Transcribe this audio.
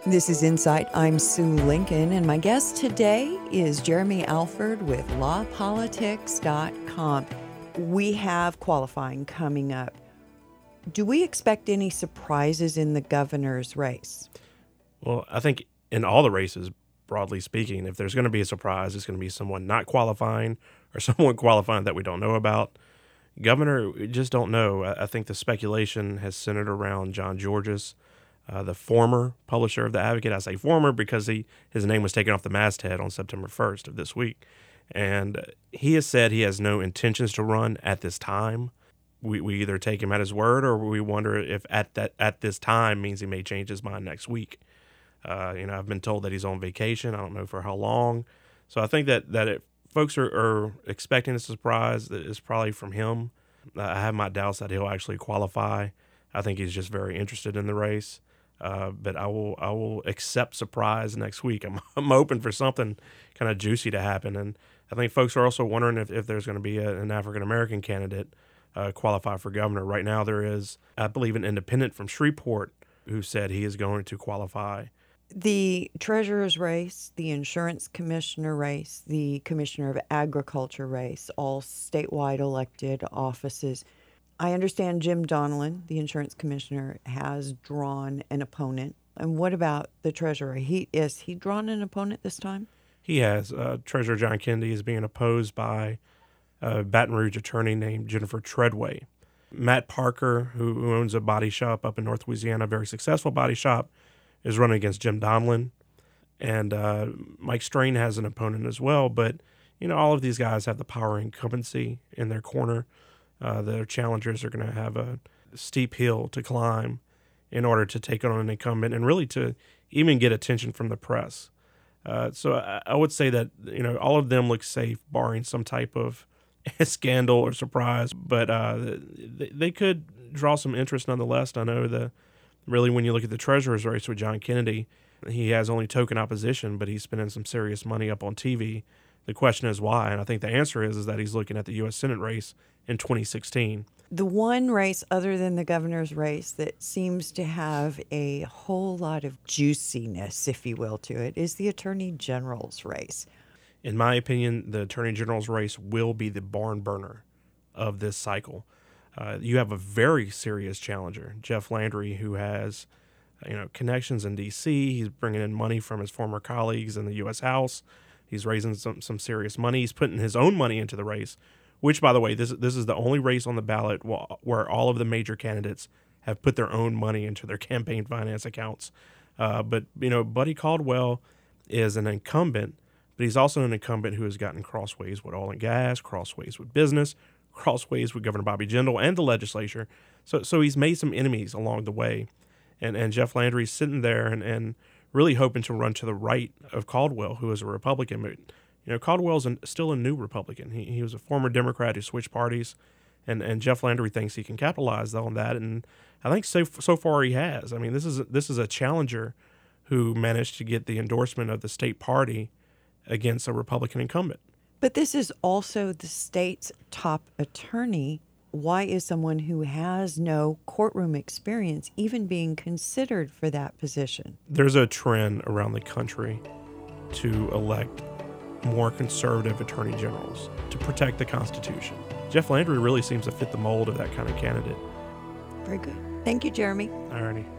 This is Insight. I'm Sue Lincoln, and my guest today is Jeremy Alford with lawpolitics.com. We have qualifying coming up. Do we expect any surprises in the governor's race? Well, I think in all the races, broadly speaking, if there's going to be a surprise, it's going to be someone not qualifying or someone qualifying that we don't know about. Governor, we just don't know. I think the speculation has centered around John Georges, the former publisher of The Advocate. I say former because his name was taken off the masthead on September 1st of this week. And he has said he has no intentions to run at this time. We either take him at his word or we wonder if at this time means he may change his mind next week. I've been told that he's on vacation. I don't know for how long. So I think that if folks are expecting a surprise, that it's probably from him. I have my doubts that he'll actually qualify. I think he's just very interested in the race. But I will accept surprise next week. I'm hoping for something kind of juicy to happen. And I think folks are also wondering if there's going to be an African-American candidate qualify for governor. Right now there is, I believe, an independent from Shreveport who said he is going to qualify. The treasurer's race, the insurance commissioner race, the commissioner of agriculture race, all statewide elected offices. I understand Jim Donelon, the insurance commissioner, has drawn an opponent. And what about the treasurer? Has he drawn an opponent this time? He has. Treasurer John Kennedy is being opposed by a Baton Rouge attorney named Jennifer Treadway. Matt Parker, who owns a body shop up in North Louisiana, a very successful body shop, is running against Jim Donelon. And Mike Strain has an opponent as well. But, all of these guys have the power and incumbency in their corner. Their challengers are going to have a steep hill to climb in order to take on an incumbent and really to even get attention from the press. So I would say that, all of them look safe, barring some type of scandal or surprise. But they could draw some interest nonetheless. I know really when you look at the treasurer's race with John Kennedy, he has only token opposition, but he's spending some serious money up on TV. The question is why, and I think the answer is that he's looking at the U.S. Senate race in 2016. The one race other than the governor's race that seems to have a whole lot of juiciness, if you will, to it is the attorney general's race. In my opinion, the attorney general's race will be the barn burner of this cycle. You have a very serious challenger, Jeff Landry, who has connections in D.C. He's bringing in money from his former colleagues in the U.S. House. He's raising some serious money. He's putting his own money into the race, which, by the way, this is the only race on the ballot where all of the major candidates have put their own money into their campaign finance accounts. But Buddy Caldwell is an incumbent, but he's also an incumbent who has gotten crossways with oil and gas, crossways with business, crossways with Governor Bobby Jindal and the legislature. So he's made some enemies along the way. And Jeff Landry's sitting there and really hoping to run to the right of Caldwell, who is a Republican. But, Caldwell's still a new Republican. He was a former Democrat who switched parties, and Jeff Landry thinks he can capitalize on that. And I think so far he has. I mean, this is a challenger who managed to get the endorsement of the state party against a Republican incumbent. But this is also the state's top attorney. Why is someone who has no courtroom experience even being considered for that position? There's a trend around the country to elect more conservative attorney generals to protect the Constitution. Jeff Landry really seems to fit the mold of that kind of candidate. Very good. Thank you, Jeremy. All righty.